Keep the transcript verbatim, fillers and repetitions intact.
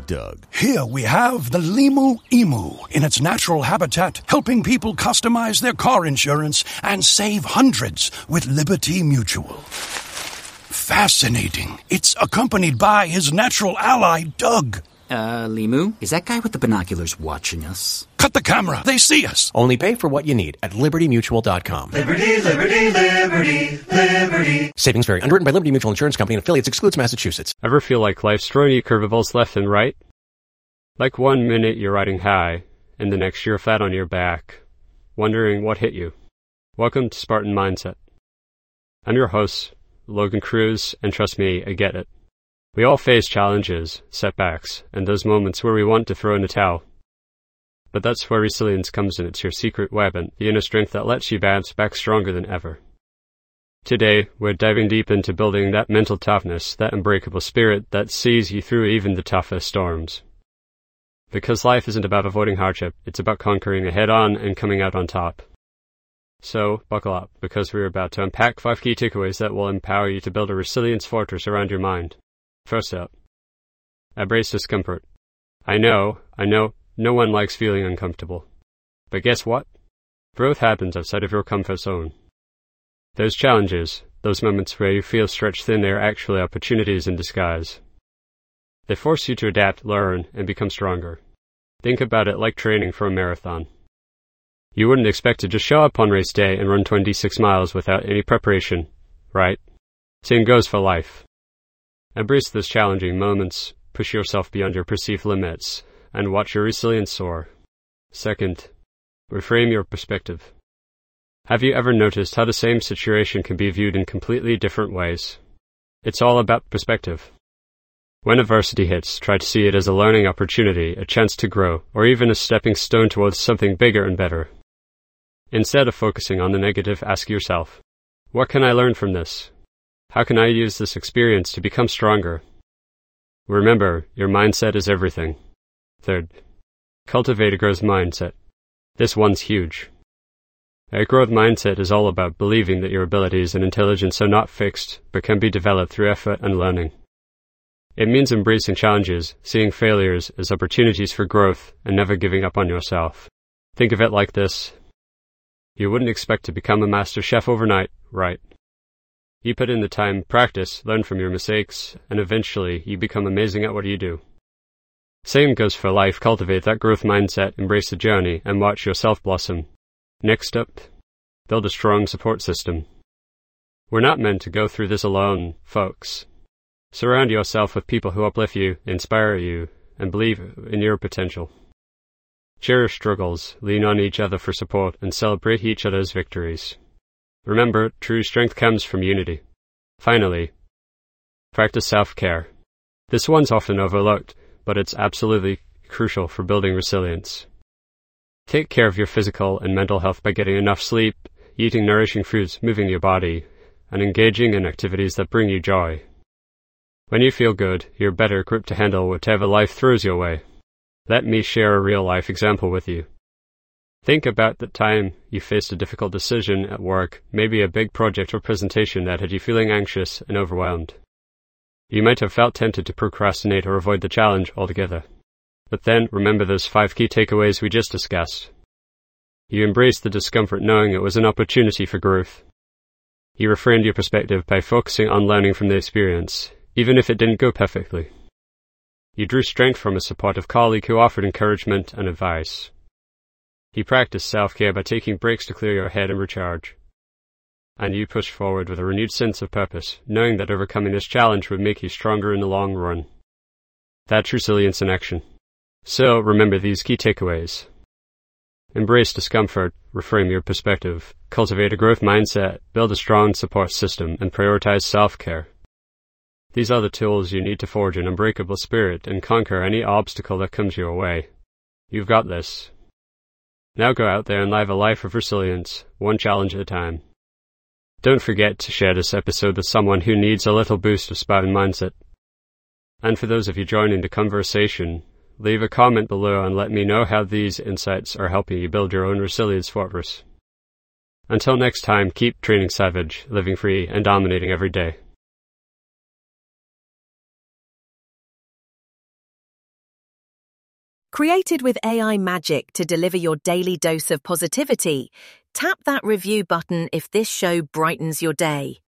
Doug. Here we have the Limu Emu in its natural habitat, helping people customize their car insurance and save hundreds with Liberty Mutual. Fascinating. It's accompanied by his natural ally, Doug. Uh, Limu, is that guy with the binoculars watching us? Cut the camera. They see us. Only pay for what you need at liberty mutual dot com. Liberty, liberty, liberty, liberty. Savings vary. Underwritten by Liberty Mutual Insurance Company and affiliates. Excludes Massachusetts. Ever feel like life's throwing you curveballs left and right? Like one minute you're riding high, and the next you're flat on your back, wondering what hit you. Welcome to Spartan Mindset. I'm your host, Logan Cruz, and trust me, I get it. We all face challenges, setbacks, and those moments where we want to throw in the towel. But that's where resilience comes in. It's your secret weapon, the inner strength that lets you bounce back stronger than ever. Today, we're diving deep into building that mental toughness, that unbreakable spirit that sees you through even the toughest storms. Because life isn't about avoiding hardship, it's about conquering it head-on and coming out on top. So, buckle up, because we're about to unpack five key takeaways that will empower you to build a resilience fortress around your mind. First up, embrace discomfort. I know, I know, no one likes feeling uncomfortable. But guess what? Growth happens outside of your comfort zone. Those challenges, those moments where you feel stretched thin, are actually opportunities in disguise. They force you to adapt, learn, and become stronger. Think about it like training for a marathon. You wouldn't expect to just show up on race day and run twenty-six miles without any preparation, right? Same goes for life. Embrace those challenging moments, push yourself beyond your perceived limits, and watch your resilience soar. Second, reframe your perspective. Have you ever noticed how the same situation can be viewed in completely different ways? It's all about perspective. When adversity hits, try to see it as a learning opportunity, a chance to grow, or even a stepping stone towards something bigger and better. Instead of focusing on the negative, ask yourself, what can I learn from this? How can I use this experience to become stronger? Remember, your mindset is everything. Third, cultivate a growth mindset. This one's huge. A growth mindset is all about believing that your abilities and intelligence are not fixed, but can be developed through effort and learning. It means embracing challenges, seeing failures as opportunities for growth, and never giving up on yourself. Think of it like this. You wouldn't expect to become a master chef overnight, right? You put in the time, practice, learn from your mistakes, and eventually you become amazing at what you do. Same goes for life. Cultivate that growth mindset, embrace the journey, and watch yourself blossom. Next up, build a strong support system. We're not meant to go through this alone, folks. Surround yourself with people who uplift you, inspire you, and believe in your potential. Share your struggles, lean on each other for support, and celebrate each other's victories. Remember, true strength comes from unity. Finally, practice self-care. This one's often overlooked, but it's absolutely crucial for building resilience. Take care of your physical and mental health by getting enough sleep, eating nourishing foods, moving your body, and engaging in activities that bring you joy. When you feel good, you're better equipped to handle whatever life throws your way. Let me share a real-life example with you. Think about the time you faced a difficult decision at work, maybe a big project or presentation that had you feeling anxious and overwhelmed. You might have felt tempted to procrastinate or avoid the challenge altogether. But then, remember those five key takeaways we just discussed. You embraced the discomfort knowing it was an opportunity for growth. You reframed your perspective by focusing on learning from the experience, even if it didn't go perfectly. You drew strength from a supportive colleague who offered encouragement and advice. You practiced self-care by taking breaks to clear your head and recharge. And you pushed forward with a renewed sense of purpose, knowing that overcoming this challenge would make you stronger in the long run. That's resilience in action. So, remember these key takeaways. Embrace discomfort, reframe your perspective, cultivate a growth mindset, build a strong support system, and prioritize self-care. These are the tools you need to forge an unbreakable spirit and conquer any obstacle that comes your way. You've got this. Now go out there and live a life of resilience, one challenge at a time. Don't forget to share this episode with someone who needs a little boost of Spartan mindset. And for those of you joining the conversation, leave a comment below and let me know how these insights are helping you build your own resilience fortress. Until next time, keep training savage, living free, and dominating every day. Created with A I magic to deliver your daily dose of positivity, tap that review button if this show brightens your day.